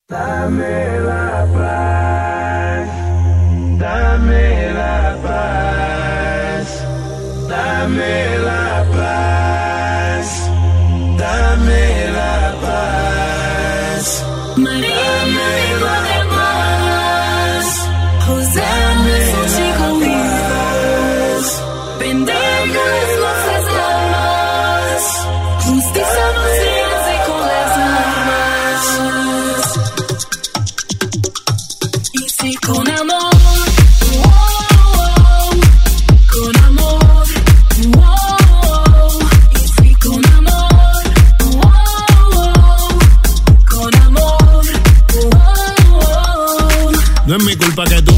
Dame la paz, dame la paz, dame la paz, dame la paz. Maria, amigo de más, Rosana, contigo vivas, bendigas nossas almas, justiça nos dias e com as armas. E se com amor, com amor, e se com amor, con amor. No es mi culpa que tú